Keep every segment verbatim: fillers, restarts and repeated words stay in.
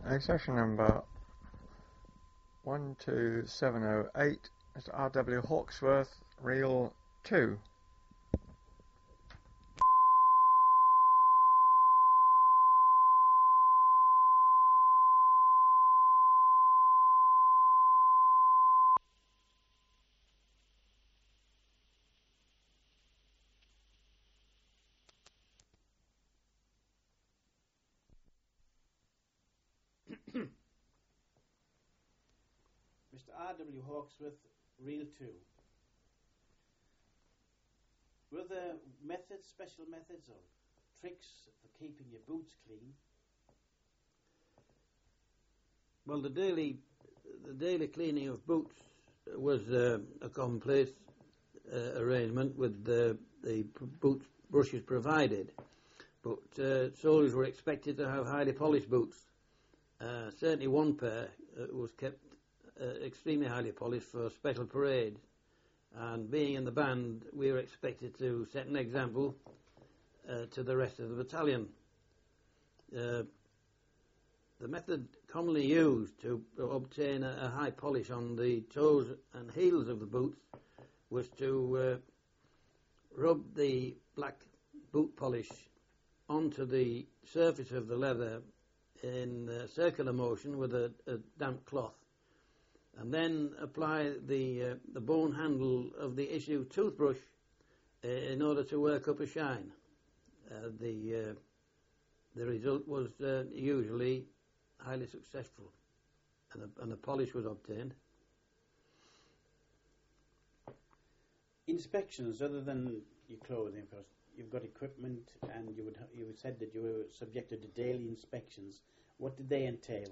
Accession number one two seven oh eight, Mister R W Hawksworth, Reel two. Mister R W Hawksworth, Reel two. Were there methods, special methods or tricks for keeping your boots clean? Well, the daily the daily cleaning of boots was uh, a commonplace uh, arrangement with the, the boot brushes provided, but uh, soldiers were expected to have highly polished boots. Uh, certainly one pair uh, was kept uh, extremely highly polished for special parades, and being in the band we were expected to set an example uh, to the rest of the battalion. Uh, the method commonly used to obtain a, a high polish on the toes and heels of the boots was to uh, rub the black boot polish onto the surface of the leather in uh, circular motion with a, a damp cloth, and then apply the uh, the bone handle of the issue toothbrush uh, in order to work up a shine. Uh, the uh, the result was uh, usually highly successful, and a, and a polish was obtained. Inspections, other than your clothing, of course, you've got equipment, and you would you said that you were subjected to daily inspections. What did they entail?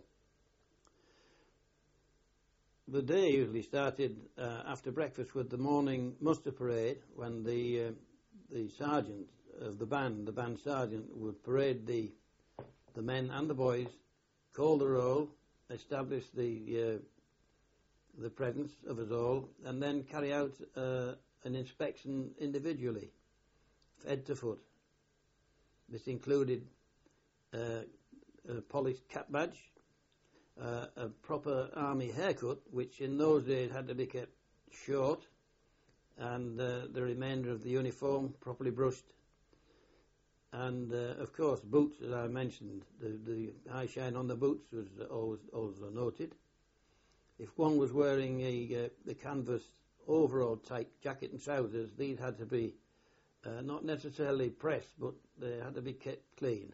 The day usually started uh, after breakfast with the morning muster parade, when the uh, the sergeant of the band, the band sergeant, would parade the the men and the boys, call the roll, establish the uh, the presence of us all, and then carry out uh, an inspection individually, head to foot. This included uh, a polished cap badge, uh, a proper army haircut, which in those days had to be kept short, and uh, the remainder of the uniform properly brushed. And uh, of course, boots, as I mentioned, the, the high shine on the boots was always also noted. If one was wearing a uh, the canvas overall type jacket and trousers, these had to be uh, not necessarily pressed, but they had to be kept clean.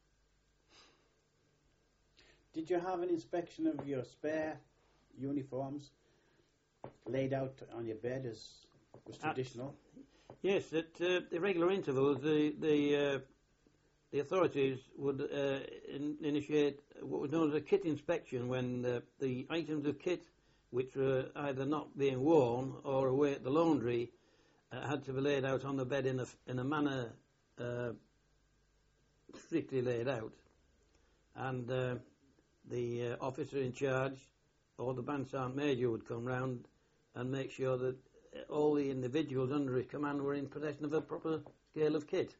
Did you have an inspection of your spare uniforms laid out on your bed as was traditional? Uh, yes, at uh, irregular intervals, the the uh, the authorities would uh, in, initiate what was known as a kit inspection, when the, the items of kit which were either not being worn or away at the laundry uh, had to be laid out on the bed in a in a manner uh, strictly laid out, and uh, the uh, officer in charge or the band sergeant major would come round and make sure that all the individuals under his command were in possession of a proper scale of kit.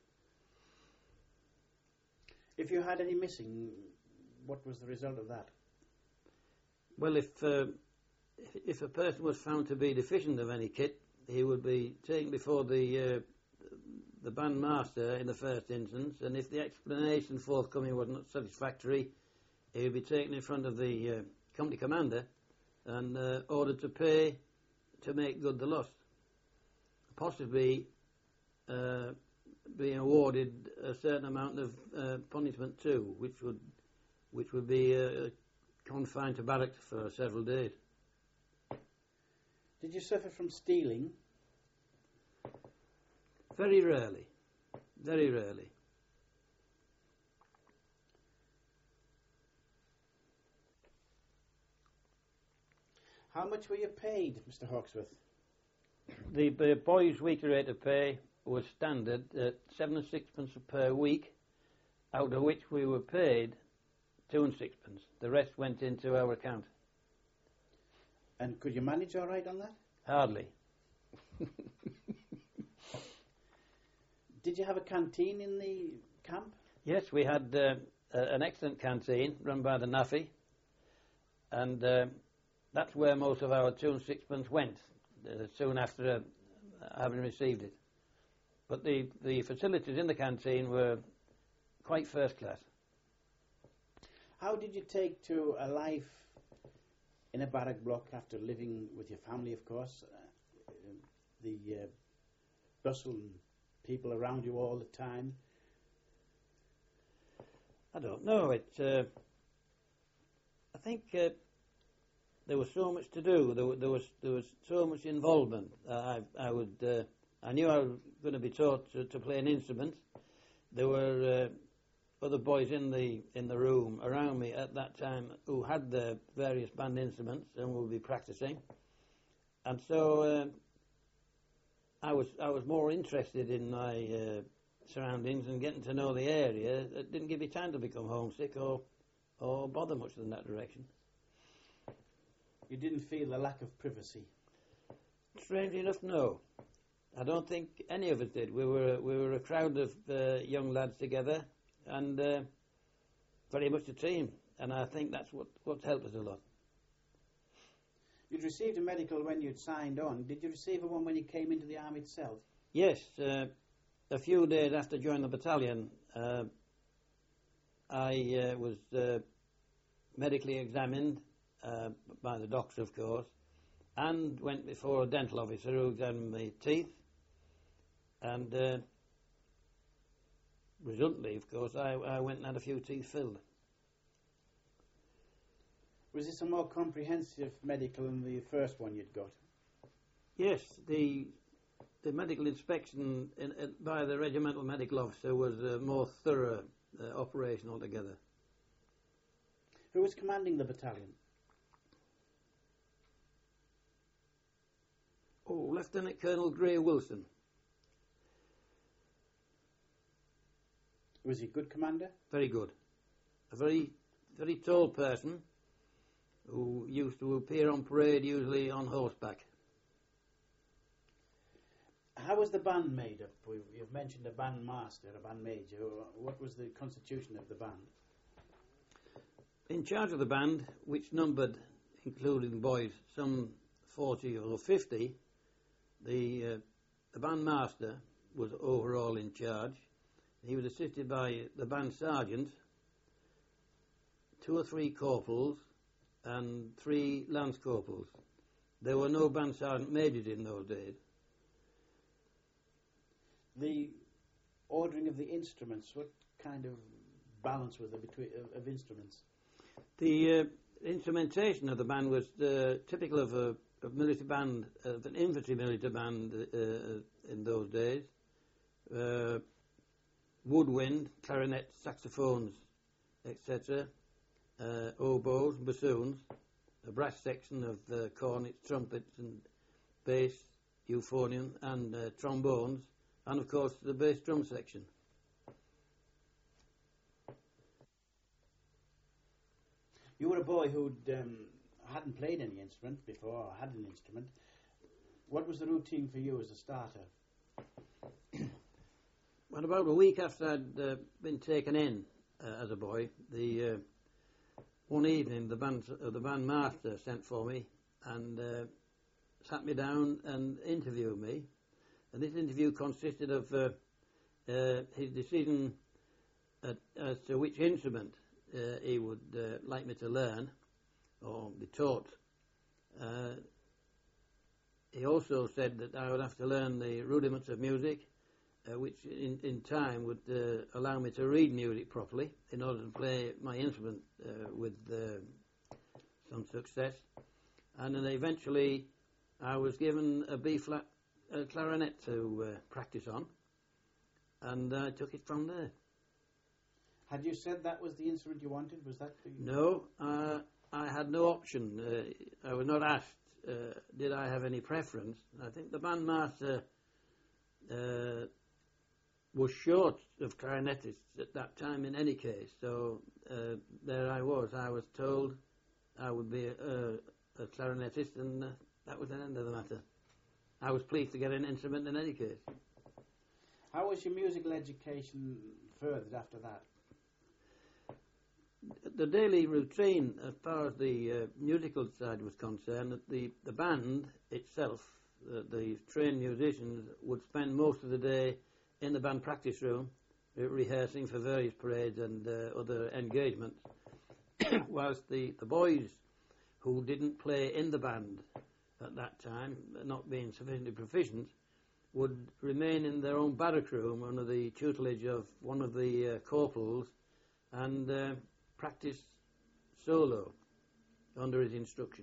If you had any missing, what was the result of that? Well, if uh, if a person was found to be deficient of any kit, he would be taken before the uh, the band master in the first instance, and if the explanation forthcoming was not satisfactory, he would be taken in front of the uh, company commander and uh, ordered to pay to make good the loss, possibly uh, being awarded a certain amount of uh, punishment too, which would which would be uh, confined to barracks for several days. Did you suffer from stealing? Very rarely, very rarely. How much were you paid, Mister Hawksworth? The, the boys' weekly rate of pay was standard at seven and sixpence per week, out of which we were paid two and sixpence. The rest went into our account. And could you manage all right on that? Hardly. Did you have a canteen in the camp? Yes, we had uh, uh, an excellent canteen run by the Naffy, and uh, that's where most of our two and sixpence went uh, soon after uh, having received it. But the, the facilities in the canteen were quite first class. How did you take to a life in a barrack block after living with your family, of course? Uh, the uh, bustle and people around you all the time? I don't know. It. Uh, I think uh, there was so much to do. There, there was there was so much involvement. Uh, I I would. Uh, I knew I was going to be taught to, to play an instrument. There were uh, other boys in the in the room around me at that time who had their various band instruments and would be practicing. And so uh, I was I was more interested in my uh, surroundings and getting to know the area. It didn't give me time to become homesick or or bother much in that direction. You didn't feel the lack of privacy? Strangely enough, no. I don't think any of us did. We were we were a crowd of uh, young lads together, and uh, very much a team. And I think that's what what's helped us a lot. You'd received a medical when you'd signed on. Did you receive one when you came into the army itself? Yes. Uh, a few days after joining the battalion, uh, I uh, was uh, medically examined uh, by the doctor, of course, and went before a dental officer who examined my teeth. And uh, resultantly, of course, I, I went and had a few teeth filled. Was this a more comprehensive medical than the first one you'd got? Yes, the the medical inspection in, in, by the regimental medical officer was a more thorough uh, operation altogether. Who was commanding the battalion? Oh, Lieutenant Colonel Gray Wilson. Was he a good commander? Very good. A very, very tall person who used to appear on parade, usually on horseback. How was the band made up? We've, you've mentioned a band master, a band major. What was the constitution of the band? In charge of the band, which numbered, including boys, some forty or fifty, the, uh, the band master was overall in charge. He was assisted by the band sergeant, two or three corporals, and three lance corporals. There were no band sergeant majors in those days. The ordering of the instruments, what kind of balance was there between of, of instruments? The uh, instrumentation of the band was uh, typical of a, a military band, of an infantry military band uh, in those days. Uh, woodwind, clarinet, saxophones, et cetera, uh, oboes, bassoons, a brass section of uh, cornets, trumpets, and bass, euphonium, and uh, trombones, and of course the bass drum section. You were a boy who um, hadn't played any instrument before, or had an instrument. What was the routine for you as a starter? Well, about a week after I'd uh, been taken in uh, as a boy, the uh, one evening the band uh, the band master sent for me and uh, sat me down and interviewed me. And this interview consisted of uh, uh, his decision at, as to which instrument uh, he would uh, like me to learn or be taught. Uh, he also said that I would have to learn the rudiments of music, Uh, which in, in time would uh, allow me to read music properly in order to play my instrument uh, with uh, some success. And then eventually I was given a B-flat uh, clarinet to uh, practice on, and I took it from there. Had you said that was the instrument you wanted? Was that the... No, uh, I had no option. Uh, I was not asked, uh, did I have any preference. I think the bandmaster uh, was short of clarinetists at that time in any case, so uh, there I was. I was told I would be a, a clarinetist, and uh, that was the end of the matter. I was pleased to get an instrument in any case. How was your musical education furthered after that? the daily routine, as far as the uh, musical side was concerned, that the, the band itself, uh, the trained musicians, would spend most of the day in the band practice room, uh, rehearsing for various parades and uh, other engagements, whilst the, the boys who didn't play in the band at that time, not being sufficiently proficient, would remain in their own barrack room under the tutelage of one of the uh, corporals and uh, practice solo under his instruction.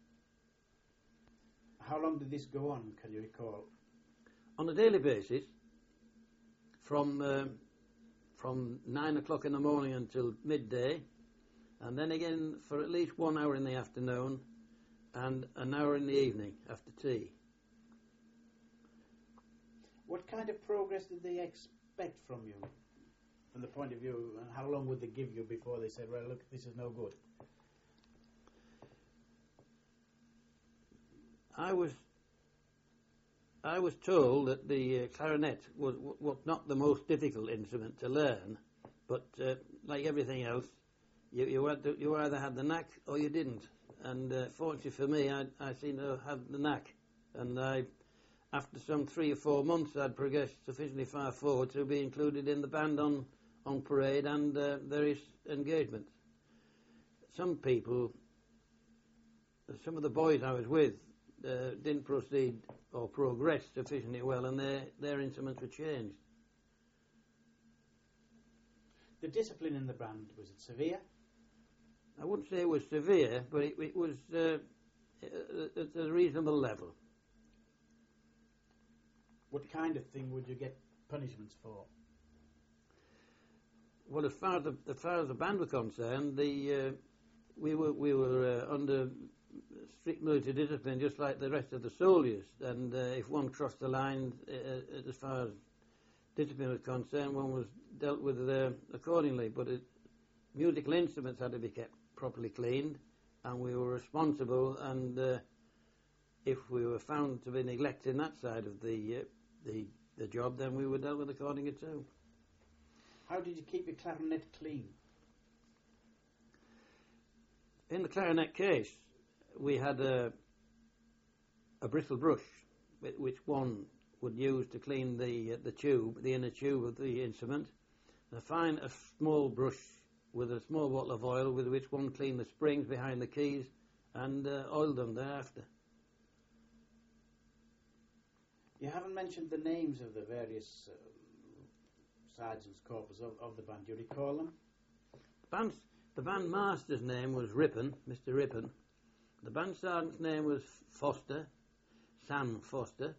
How long did this go on, can you recall? On a daily basis, from uh, from nine o'clock in the morning until midday, and then again for at least one hour in the afternoon and an hour in the evening after tea. What kind of progress did they expect from you, from the point of view, and how long would they give you before they said, well, look, this is no good? I was I was told that the uh, clarinet was, was not the most difficult instrument to learn, but uh, like everything else, you you, had to, you either had the knack or you didn't. And uh, fortunately for me, I, I seem to have the knack. And I, after some three or four months, I'd progressed sufficiently far forward to be included in the band on, on parade and uh, various engagements. Some people, some of the boys I was with, uh, didn't proceed or progress sufficiently well, and their, their instruments were changed. The discipline in the band, was it severe? I wouldn't say it was severe, but it, it was uh, at a reasonable level. What kind of thing would you get punishments for? Well, as far as the, as far as the band were concerned, the uh, we were we were uh, under strict military discipline, just like the rest of the soldiers. And uh, if one crossed the line, uh, as far as discipline was concerned, one was dealt with uh, accordingly. But it, musical instruments had to be kept properly cleaned, and we were responsible. And uh, if we were found to be neglecting that side of the uh, the the job, then we were dealt with accordingly too. How did you keep your clarinet clean? In the clarinet case, we had a a bristle brush, which one would use to clean the uh, the tube, the inner tube of the instrument. And a fine, a small brush with a small bottle of oil, with which one cleaned the springs behind the keys and uh, oiled them thereafter. You haven't mentioned the names of the various uh, sergeants, corporals of, of the band. Do you recall them? The band, the band master's name was Rippon, Mister Rippon. The band sergeant's name was Foster, Sam Foster.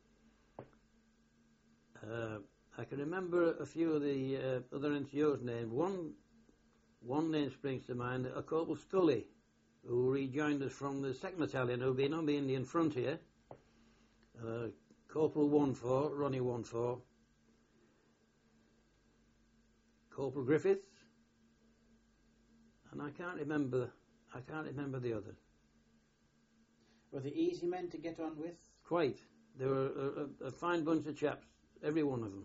Uh, I can remember a few of the uh, other N C O's names. One, one name springs to mind, a Corporal Scully, who rejoined us from the second Battalion, who'd been on the Indian frontier. Uh, Corporal one four, Ronnie one four. Corporal Griffiths, and I can't remember. I can't remember the others. Were they easy men to get on with? Quite. They were a, a, a fine bunch of chaps, every one of them.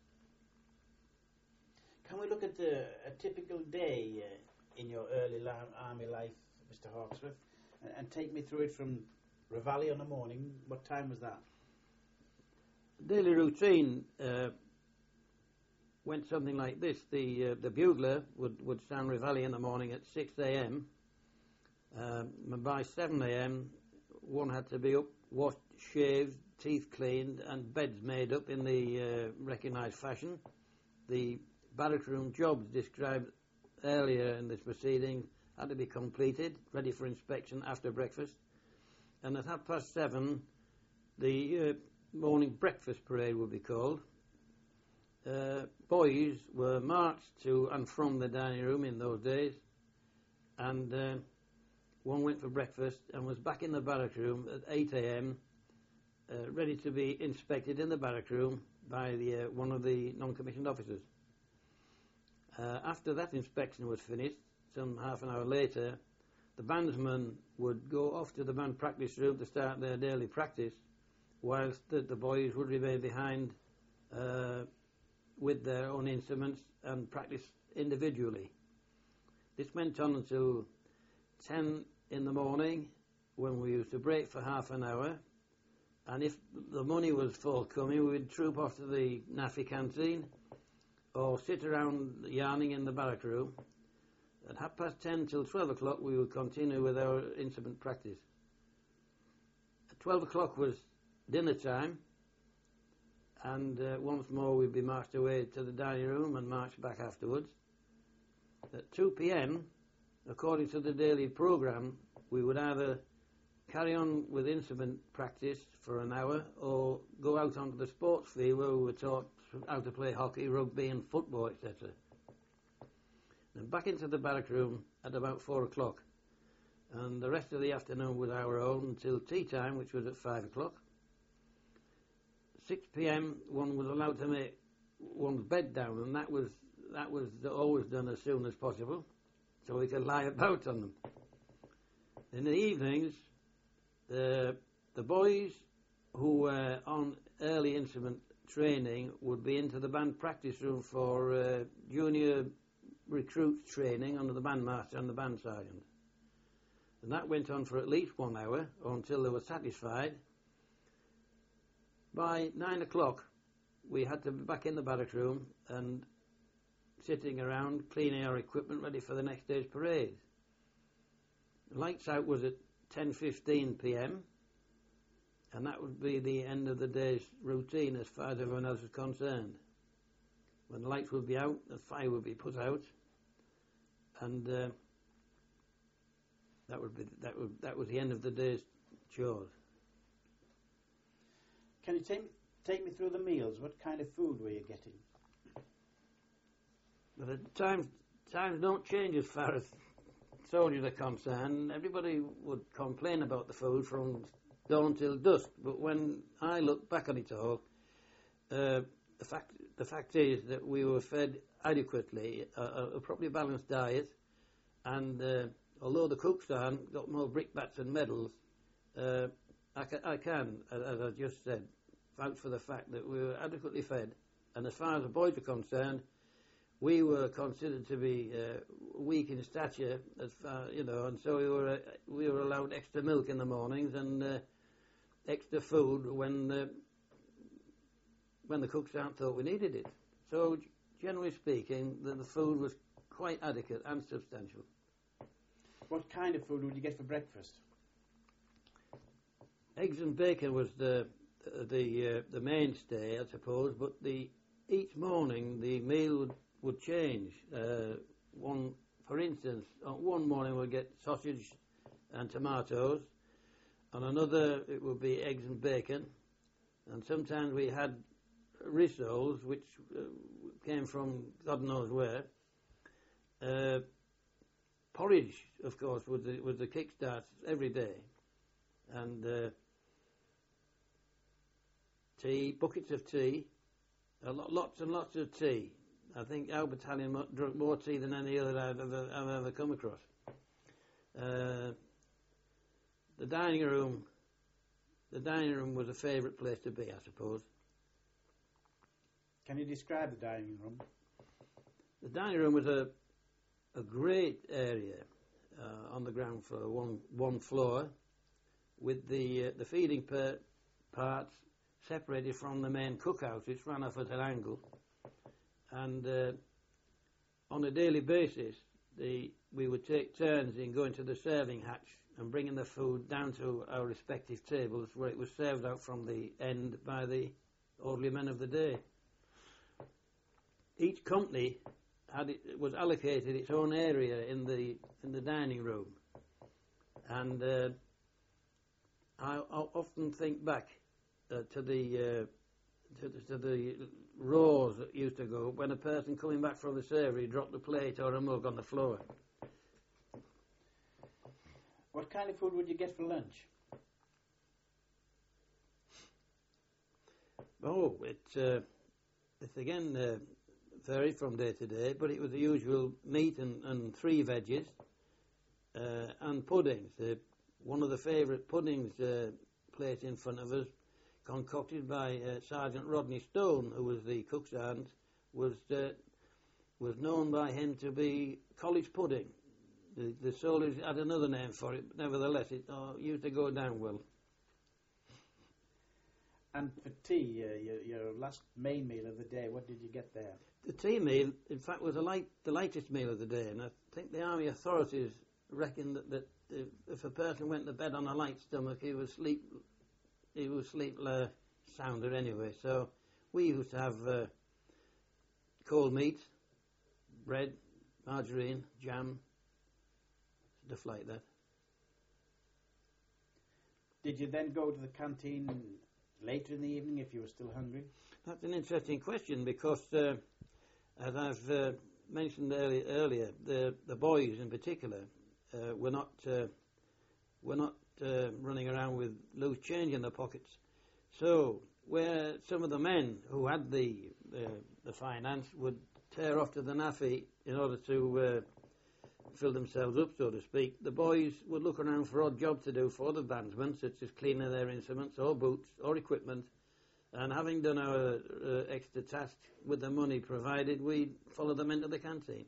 Can we look at the, a typical day uh, in your early la- army life, Mister Hawksworth, and, and take me through it from Reveille on the morning? What time was that? Daily routine uh, went something like this. The uh, the bugler would, would sound Reveille in the morning at six a.m. Um, by seven a.m. one had to be up, washed, shaved, teeth cleaned, and beds made up in the uh, recognised fashion. The barrack room jobs described earlier in this proceeding had to be completed, ready for inspection after breakfast. And at half past seven, the uh, morning breakfast parade would be called. Uh, boys were marched to and from the dining room in those days, and uh, one went for breakfast and was back in the barrack room at eight a.m. Uh, ready to be inspected in the barrack room by the uh, one of the non-commissioned officers. Uh, after that inspection was finished, some half an hour later, the bandsmen would go off to the band practice room to start their daily practice, whilst the, the boys would remain behind uh, with their own instruments and practice individually. this went on until ten in the morning, when we used to break for half an hour, and if the money was forthcoming, we would troop off to the Naffy canteen or sit around yarning in the barrack room. At half past ten till twelve o'clock we would continue with our instrument practice. At twelve o'clock was dinner time, and uh, once more we'd be marched away to the dining room and marched back afterwards. At two p.m, according to the daily programme, we would either carry on with instrument practice for an hour or go out onto the sports field where we were taught how to play hockey, rugby and football, et cetera. And back into the barrack room at about four o'clock. And the rest of the afternoon was our own until tea time, which was at five o'clock. six p.m. one was allowed to make one's bed down, and that was that was always done as soon as possible, so we could lie about on them. In the evenings, the the boys who were on early instrument training would be into the band practice room for uh, junior recruit training under the bandmaster and the band sergeant. And that went on for at least one hour or until they were satisfied. By nine o'clock, we had to be back in the barrack room and sitting around cleaning our equipment ready for the next day's parade. Lights out was at ten fifteen p.m. and that would be the end of the day's routine as far as everyone else was concerned. When the lights would be out, the fire would be put out, and uh, that would be that would that was the end of the day's chores. Can you take, take me through the meals? What kind of food were you getting? But the times times don't change as far as soldiers are concerned. Everybody would complain about the food from dawn till dusk, but when I look back on it all, uh, the fact the fact is that we were fed adequately, a, a properly balanced diet, and uh, although the Cooksan got more brickbats and medals, uh, I, ca- I can, as I just said, vouch for the fact that we were adequately fed, and as far as the boys were concerned, we were considered to be uh, weak in stature, as far, you know, and so we were uh, we were allowed extra milk in the mornings and uh, extra food when uh, when the cooks aren't thought we needed it. So, g- generally speaking, the, the food was quite adequate and substantial. What kind of food would you get for breakfast? Eggs and bacon was the the the, uh, the mainstay, I suppose, but the each morning the meal would, would change. Uh, one, for instance, on one morning we'd get sausage and tomatoes. On another it would be eggs and bacon, and sometimes we had rissoles, which uh, came from God knows where. Uh, porridge, of course, was the, was the kickstart every day, and uh, tea, buckets of tea, a lot, lots and lots of tea. I think our battalion mo- drank more tea than any other I've ever, I've ever come across. Uh, the dining room, the dining room was a favourite place to be, I suppose. Can you describe the dining room? The dining room was a a great area uh, on the ground floor, one one floor, with the uh, the feeding per- parts separated from the main cookhouse, which ran off at an angle. And uh, on a daily basis, the we would take turns in going to the serving hatch and bringing the food down to our respective tables, where it was served out from the end by the orderly men of the day. Each company had it, was allocated its own area in the in the dining room, and uh, I, I often think back uh, to the uh, to, the, to the roars that used to go when a person coming back from the servery dropped a plate or a mug on the floor. What kind of food would you get for lunch? Oh, it uh, it's again. Uh, varied from day to day, but it was the usual meat and, and three veggies uh, and puddings. Uh, one of the favourite puddings uh, placed in front of us, concocted by uh, Sergeant Rodney Stone, who was the cook's aunt, was uh, was known by him to be college pudding, The, the soldiers had another name for it, but nevertheless it oh, used to go down well. And for tea, uh, your, your last main meal of the day, what did you get there? The tea meal, in fact, was a light, the lightest meal of the day, and I think the army authorities reckoned that, that if, if a person went to bed on a light stomach, he would sleep, he would sleep uh, sounder anyway. So we used to have uh, cold meat, bread, margarine, jam, stuff like that. Did you then go to the canteen later in the evening if you were still hungry? That's an interesting question because, uh, as I've uh, mentioned early, earlier, the the boys in particular uh, were not uh, were not uh, running around with loose change in their pockets. So where some of the men who had the uh, the finance would tear off to the naffy in order to uh, fill themselves up, so to speak, the boys would look around for odd jobs to do for the bandsmen, such as cleaning their instruments or boots or equipment. And having done our uh, extra task with the money provided, we'd follow them into the canteen.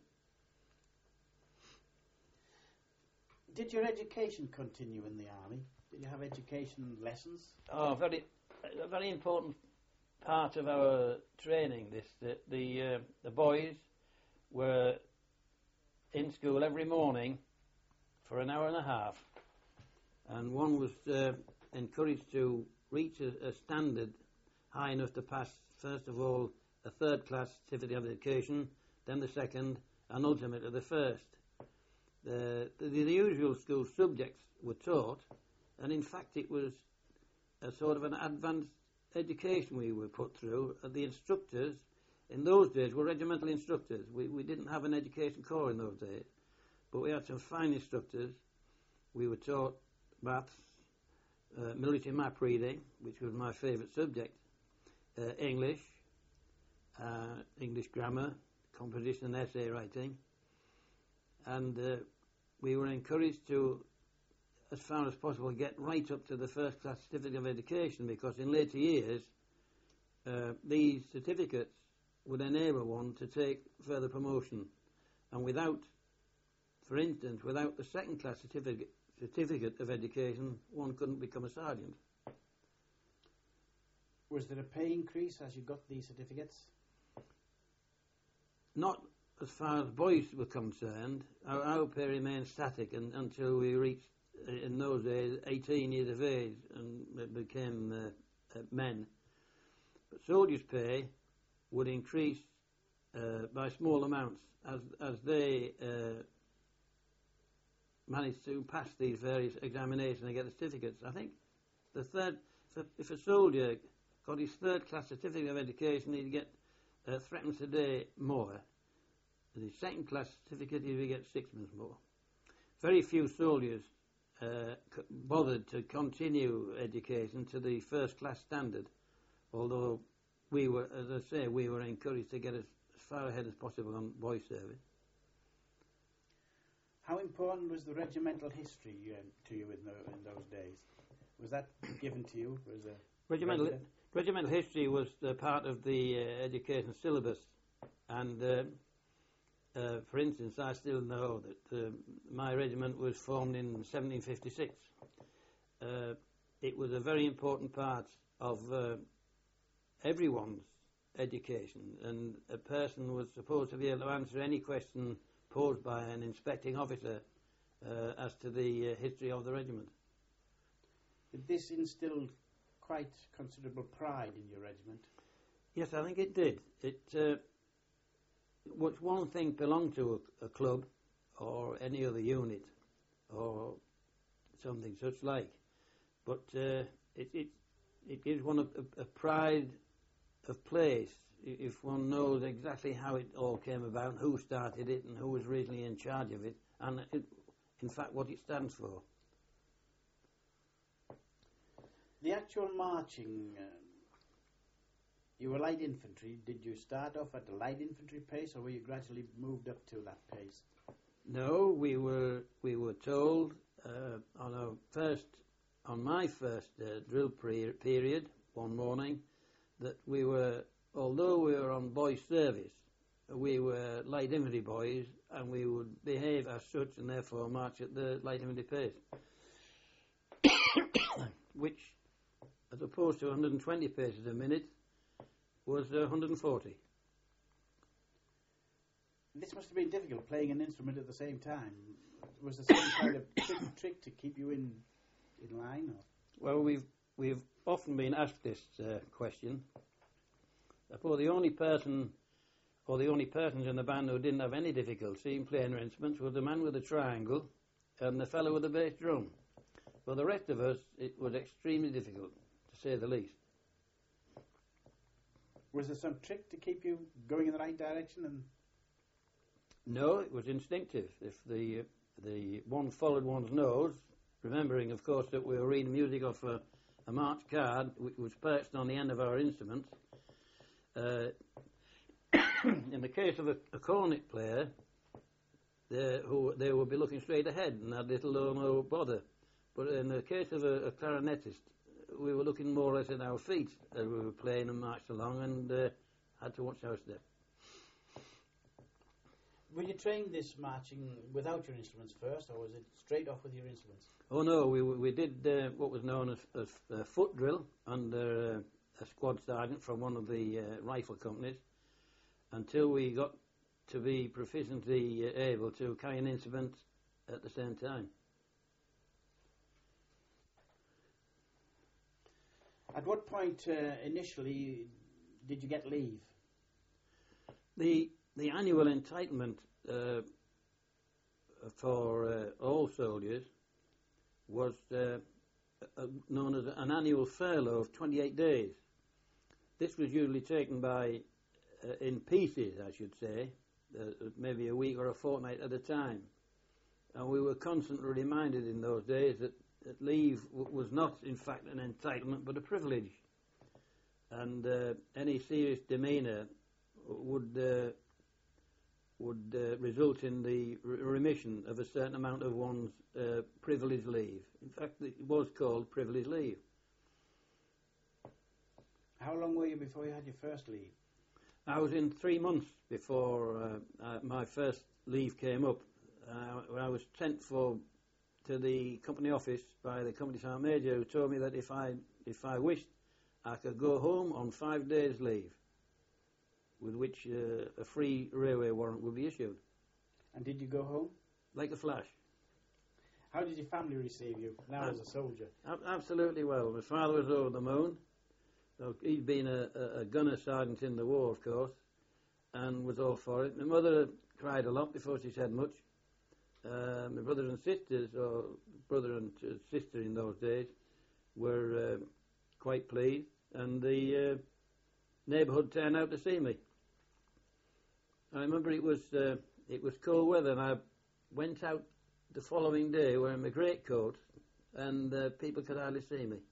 Did your education continue in the army? Did you have education lessons? Oh, very, a very important part of our training. This the the, uh, the boys were in school every morning for an hour and a half, and one was uh, encouraged to reach a, a standard high enough to pass, first of all, a third class certificate of education, then the second, and ultimately the first. The, the, the usual school subjects were taught, and in fact it was a sort of an advanced education we were put through. The instructors in those days were regimental instructors. We, we didn't have an education corps in those days, but we had some fine instructors. We were taught maths, uh, military map reading, which was my favourite subject, uh, English, uh, English grammar, composition and essay writing, and uh, we were encouraged to, as far as possible, get right up to the first class certificate of education, because in later years uh, these certificates would enable one to take further promotion, and without, for instance, without the second class certificate certificate of education, one couldn't become a sergeant. Was there a pay increase as you got these certificates? Not as far as boys were concerned. Our, our pay remained static and, until we reached, uh, in those days, eighteen years of age and became uh, uh, men. But soldiers' pay would increase uh, by small amounts as as they uh, managed to pass these various examinations and get the certificates. I think the third, if a soldier got his third class certificate of education, he'd get uh, threepence a day more. And his second class certificate, he would get sixpence more. Very few soldiers uh, c- bothered to continue education to the first class standard, although we were, as I say, we were encouraged to get as, as far ahead as possible on boy service. How important was the regimental history um, to you in, the, in those days? Was that given to you as a Regimental, regular? regimental history was uh, part of the uh, education syllabus, and uh, uh, for instance, I still know that uh, my regiment was formed in seventeen fifty-six. Uh, it was a very important part of uh, everyone's education, and a person was supposed to be able to answer any question posed by an inspecting officer uh, as to the uh, history of the regiment. Did this instill quite considerable pride in your regiment? Yes, I think it did. It uh, was one thing belonged to a, a club or any other unit or something such like, but uh, it, it it gives one a, a, a pride of place if one knows exactly how it all came about, who started it and who was really in charge of it, and it, in fact what it stands for. The actual marching, um, you were light infantry. Did you start off at the light infantry pace, or were you gradually moved up to that pace? No, we were we were told uh, on our first, on my first uh, drill pre- period one morning, that we were, although we were on boy service, we were light infantry boys, and we would behave as such, and therefore march at the light infantry pace, which, as opposed to one hundred twenty paces a minute, was uh, one hundred forty. This must have been difficult, playing an instrument at the same time. Was there some kind of trick, trick to keep you in in line? Or? Well, we've we've often been asked this uh, question. Therefore, the only person, or the only persons in the band who didn't have any difficulty in playing their instruments was the man with the triangle and the fellow with the bass drum. For the rest of us, it was extremely difficult, to say the least. Was there some trick to keep you going in the right direction? And no, it was instinctive. If the the one followed one's nose, remembering, of course, that we were reading music off a, a march card, which was perched on the end of our instruments. Uh, in the case of a, a cornet player, they, who, they would be looking straight ahead and had little or no bother. But in the case of a, a clarinetist, we were looking more or less at our feet as we were playing and marched along, and uh, had to watch our step. Were you trained this marching without your instruments first, or was it straight off with your instruments? Oh no, we we did uh, what was known as, as uh, foot drill under uh, a squad sergeant from one of the uh, rifle companies, until we got to be proficiently uh, able to carry an instrument at the same time. At what point uh, initially did you get leave? The the annual entitlement uh, for uh, all soldiers was uh, uh, known as an annual furlough of twenty-eight days. This was usually taken by uh, in pieces, I should say, uh, maybe a week or a fortnight at a time. And we were constantly reminded in those days that, that leave w- was not, in fact, an entitlement, but a privilege. And uh, any serious demeanour would uh, would uh, result in the re- remission of a certain amount of one's uh, privilege leave. In fact, it was called privilege leave. How long were you before you had your first leave? I was in three months before uh, uh, my first leave came up. Uh, I was sent for to the company office by the company sergeant major, who told me that if I if I wished, I could go home on five days' leave, with which uh, a free railway warrant would be issued. And did you go home? Like a flash. How did your family receive you now Uh, as a soldier? Ab- absolutely well. My father was over the moon. So he'd been a, a, a gunner sergeant in the war, of course, and was all for it. My mother cried a lot before she said much. Uh, my brothers and sisters, or brother and uh, sister in those days, were uh, quite pleased, and the uh, neighbourhood turned out to see me. I remember it was uh, it was cold weather, and I went out the following day wearing my greatcoat, and uh, people could hardly see me.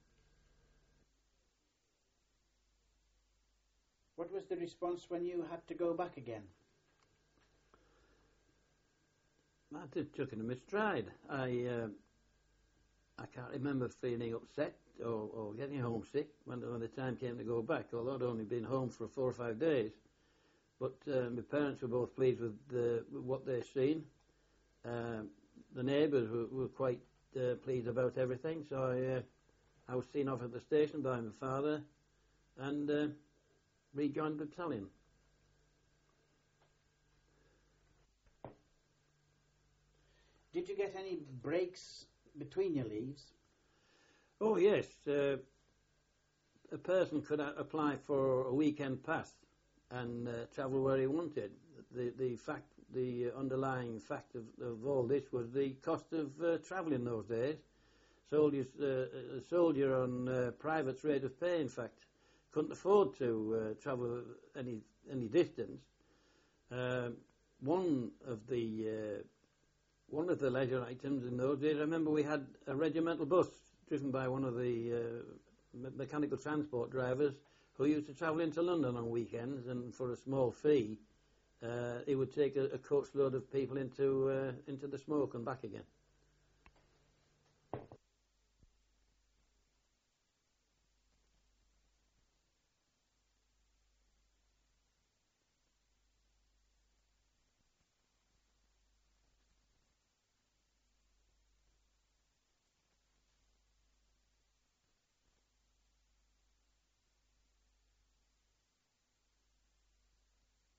What was the response when you had to go back again? I just took it in my stride. I uh, I can't remember feeling upset or, or getting homesick when, when the time came to go back, although I'd only been home for four or five days. But uh, my parents were both pleased with, the, with what they'd seen. Uh, the neighbours were, were quite uh, pleased about everything, so I, uh, I was seen off at the station by my father and uh, rejoined the battalion. Did you get any breaks between your leaves? Oh yes, uh, a person could a- apply for a weekend pass and uh, travel where he wanted. The the fact, the underlying fact of, of all this was the cost of uh, travel in those days. Soldiers, uh, a soldier on uh, private's rate of pay, in fact, couldn't afford to uh, travel any any distance. Uh, one of the uh, one of the leisure items in those days, I remember we had a regimental bus driven by one of the uh, me- mechanical transport drivers who used to travel into London on weekends, and for a small fee, uh, he would take a, a coach load of people into uh, into the smoke and back again.